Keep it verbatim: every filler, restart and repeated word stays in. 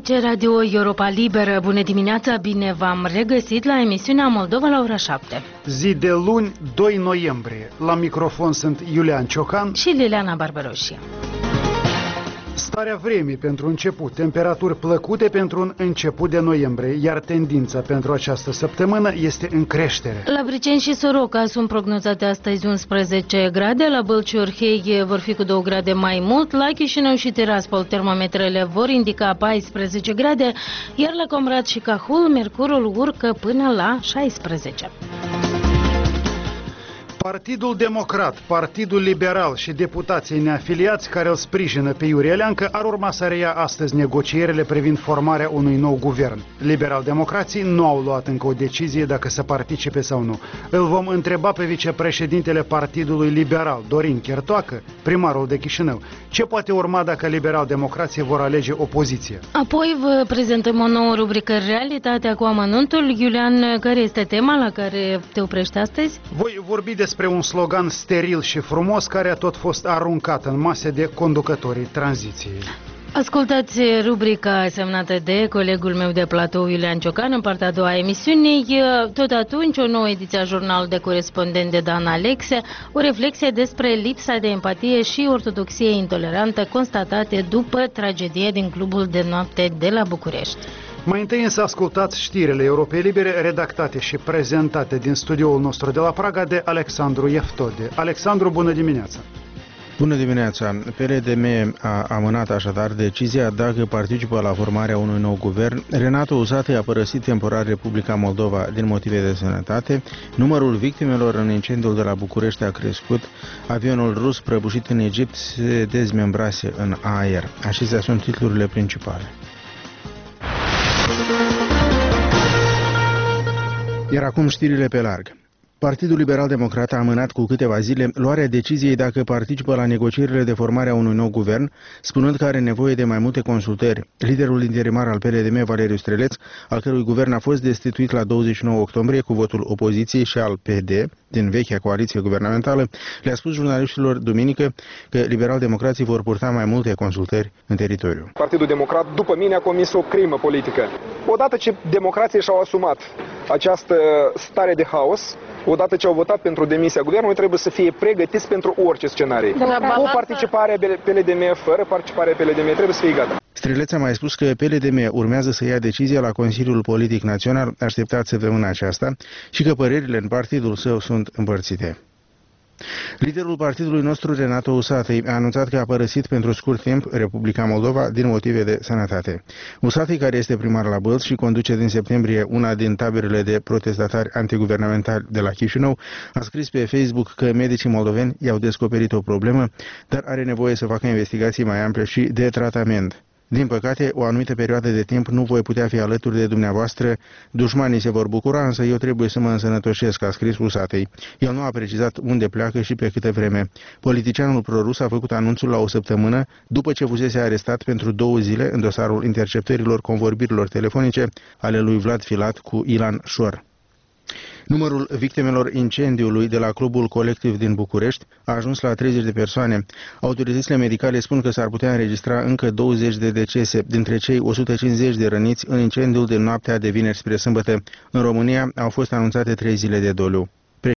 Aici Radio Europa Liberă. Bună dimineața, bine v-am regăsit la emisiunea Moldova la ora șapte. Zi de luni, doi noiembrie. La microfon sunt Iulian Ciocan și Liliana Barbaroșie. Starea vremii pentru început, temperaturi plăcute pentru un început de noiembrie, iar tendința pentru această săptămână este în creștere. La Briceni și Soroca sunt prognozate astăzi unsprezece grade, la Bălci Orhei vor fi cu două grade mai mult, la Chișinău și Tiraspol termometrele vor indica paisprezece grade, iar la Comrat și Cahul mercurul urcă până la șaisprezece. Partidul Democrat, Partidul Liberal și deputații neafiliați care îl sprijină pe Iurie Leancă ar urma să reia astăzi negocierile privind formarea unui nou guvern. Liberal-democrații nu au luat încă o decizie dacă să participe sau nu. Îl vom întreba pe vicepreședintele Partidului Liberal, Dorin Chertoacă, primarul de Chișinău, ce poate urma dacă liberal-democrații vor alege opoziție. Apoi vă prezentăm o nouă rubrică Realitatea cu amănuntul. Iulian, care este tema la care te oprești astăzi? Voi vorbi despre despre un slogan steril și frumos care a tot fost aruncat în mase de conducătorii tranziției. Ascultați rubrica semnată de colegul meu de platou Iulian Ciocan în partea a doua a emisiunii. Tot atunci, o nouă ediție a Jurnalului de Corespondent de Dan Alexe, o reflexie despre lipsa de empatie și ortodoxie intolerantă constatate după tragedie din clubul de noapte de la București. Mai întâi însă ascultați știrile Europei Libere redactate și prezentate din studioul nostru de la Praga de Alexandru Ieftode. Alexandru, bună dimineața! Bună dimineața! P L D M a amânat așadar decizia dacă participă la formarea unui nou guvern. Renato Usatăi a părăsit temporar Republica Moldova din motive de sănătate. Numărul victimelor în incendiul de la București a crescut. Avionul rus prăbușit în Egipt se dezmembrase în aer. Acestea sunt titlurile principale. Iar acum știrile pe larg. Partidul Liberal-Democrat a amânat cu câteva zile luarea deciziei dacă participă la negocierile de formare a unui nou guvern, spunând că are nevoie de mai multe consultări. Liderul interimar al P L D M, Valeriu Streleț, al cărui guvern a fost destituit la douăzeci și nouă octombrie cu votul opoziției și al P D, din vechea coaliție guvernamentală, le-a spus jurnaliștilor duminică că liberal-democrații vor purta mai multe consultări în teritoriu. Partidul Democrat, după mine, a comis o crimă politică. Odată ce democrații și-au asumat această stare de haos, odată ce au votat pentru demisia guvernului, trebuie să fie pregătiți pentru orice scenarii. Cu participarea P L D M, fără participarea P L D M, trebuie să fie gata. Streleț a mai spus că P L D M urmează să ia decizia la Consiliul Politic Național, așteptat săptămâna aceasta, și că părerile în partidul său sunt împărțite. Liderul partidului nostru, Renato Usatăi, a anunțat că a părăsit pentru scurt timp Republica Moldova din motive de sănătate. Usatăi, care este primar la Bălți și conduce din septembrie una din taberele de protestatari antiguvernamentali de la Chișinău, a scris pe Facebook că medicii moldoveni i-au descoperit o problemă, dar are nevoie să facă investigații mai ample și de tratament. Din păcate, o anumită perioadă de timp nu voi putea fi alături de dumneavoastră. Dușmanii se vor bucura, însă eu trebuie să mă însănătoșesc, a scris Usatăi. El nu a precizat unde pleacă și pe câtă vreme. Politicianul prorus a făcut anunțul la o săptămână după ce fusese arestat pentru două zile în dosarul interceptărilor convorbirilor telefonice ale lui Vlad Filat cu Ilan Șor. Numărul victimelor incendiului de la clubul colectiv din București a ajuns la treizeci de persoane. Autoritățile medicale spun că s-ar putea înregistra încă douăzeci de decese dintre cei o sută cincizeci de răniți în incendiul de noaptea de vineri spre sâmbătă. În România au fost anunțate trei zile de doliu.